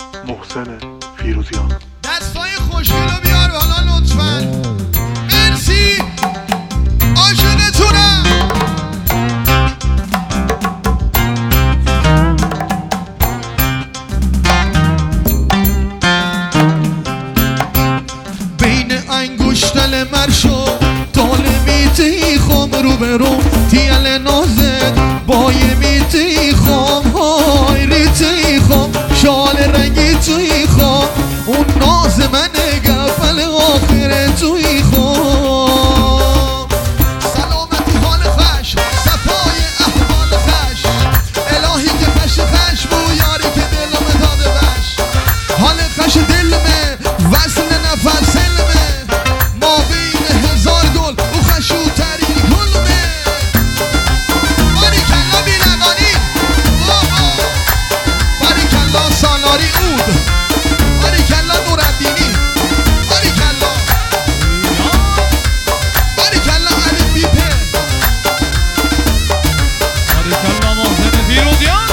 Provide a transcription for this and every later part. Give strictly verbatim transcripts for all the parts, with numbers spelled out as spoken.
محسن فیروزیان. دستای خوشگل رو بیار بالا لطفاً. مرسی، عاشقتونم. بین انگشتل مرشو تال میتی خم رو به رو تیل نازد بای میتی خم های ریتی خم شال رنگی توی خم اون ناز من گفل آخر توی خم. سلامتی حال خش صفای احوال خش الهی که خش خش بو یاری که دلم داده بش حال خش دلمه وصل نفس سلمه ما بین هزار گل او خشو ترین گلمه. باریکلا بیلقانی باریکلا سالاری اود باریکلا نورالدینی باریکلا باریکلا علی بیپه باریکلا محسن فیروزیان.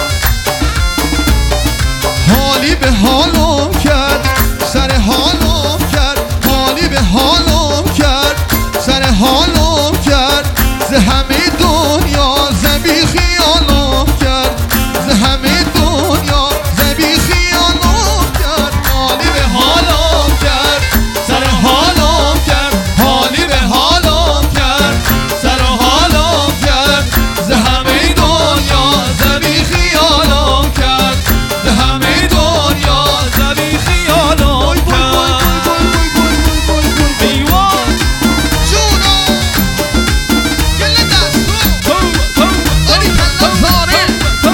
حالی به حالم کرد سر حالم کرد حالی به حالم کرد سر حالم کرد ز همه دنیا زبی خیالم کرد ز همه دنیا زبی خیالم کرد. حالی به حالم کرد سر حالم کرد حالی به حالم کرد سر حالم کرد ز همه دنیا زبی خیالم کرد ز همه دنیا زبی خیالم کرد. ایوان جونا گل دستو باریکلا زاره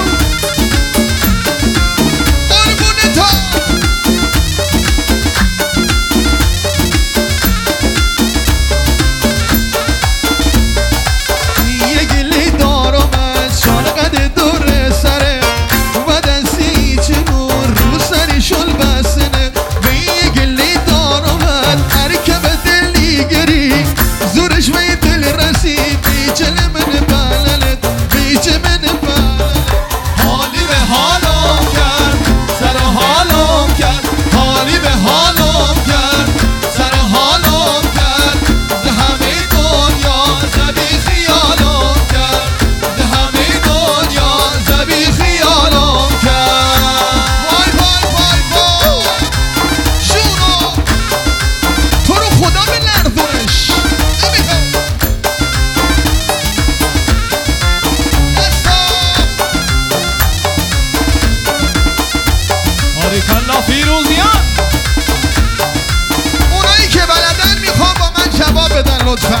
قربون تا یه گلی دارم از شالقد دور سره و دستی چه نور رو سری شل بسنه به یه گلی دارم از ارکب دلی گری زورش به دل رسید بیچل من بللت بیچه من بللت. حالی به حالم کرد سر حالم کرد حالی به حالم کرد سر حالم کرد ز همه دنیا زبی خیالم کرد ز همه دنیا زبی خیالم کرد. وای وای وای وای جونو تو رو خدا به لرزونش نمی‌خوام. دستا باریکلا فیروزیان. اونایی که بلدن میخوام با من جواب بدن لطفا.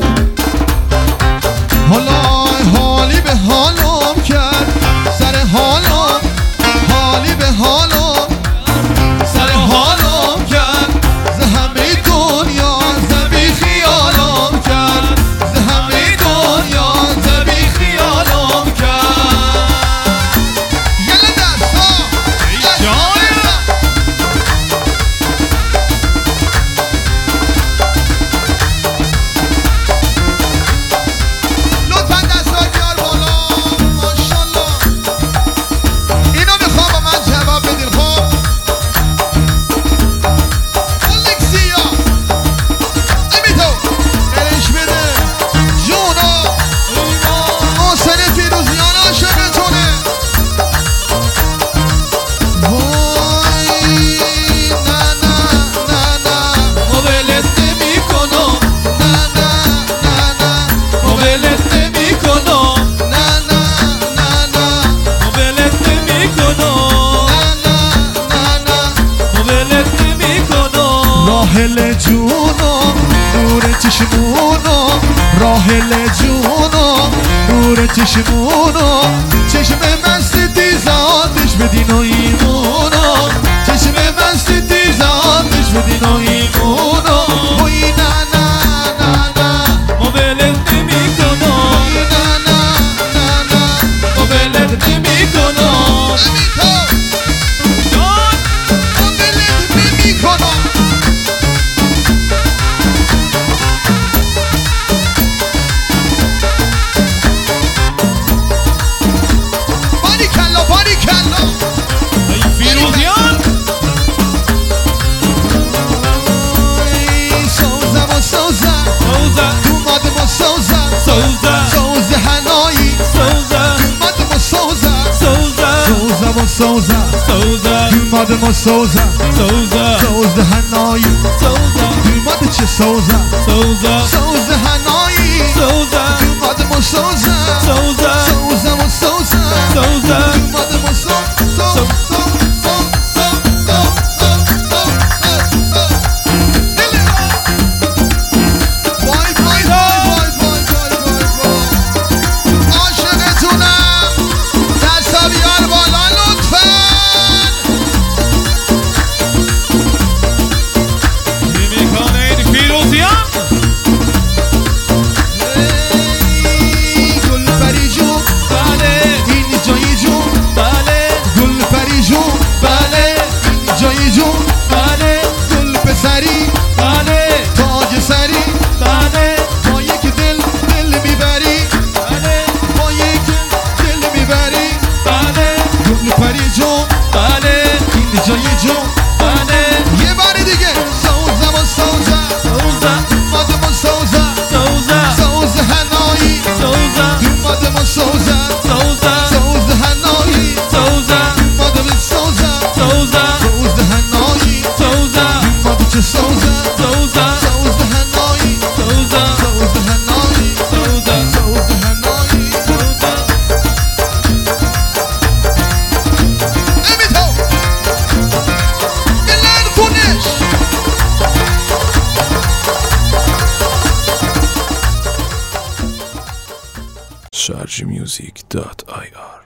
حالا حالی به حالم کرد سر حالم حالی به حالم سر حالم کرد ز همه دنیا زبی خیالم کرد ز همه دنیا زبی خیالم کرد. یه دستا جای لطفاً دستای بیار بالا. ماشاءالله اینو میخوام با من جواب بدین. خب الکسیا امیتو برش بده جونا محسن فیروزیان عاشقتونه. وای نه نه نه نه ولت نمی‌کنم نه نه نه نه ولت نمی‌کنم نه نه نه نه ولت نمی‌کنم ولت نمی‌کنم. راحل جونم نور چشمونم راحل جونم نور چشمونم چشم مست دیزادش بدین و ایمونم چشم مست دیزادش بدین و ایمونم. وای نه نه نه نه ولت نمی‌کنم وای نه نه نه نه ولت نمی‌کنم. امیتو جان ولت نمی‌کنم. باریکلا باریکلا ای ما سوزه سوزه دوماد ما سوزه سوزه سوزه هنایی سوزه دوماد چه سوزه سوزه سوزه هنایی سوزه دوماد ما سوزه سوزه سوزه ما سوزه سوزه دوماد ما سوزه sharjmusic dot i r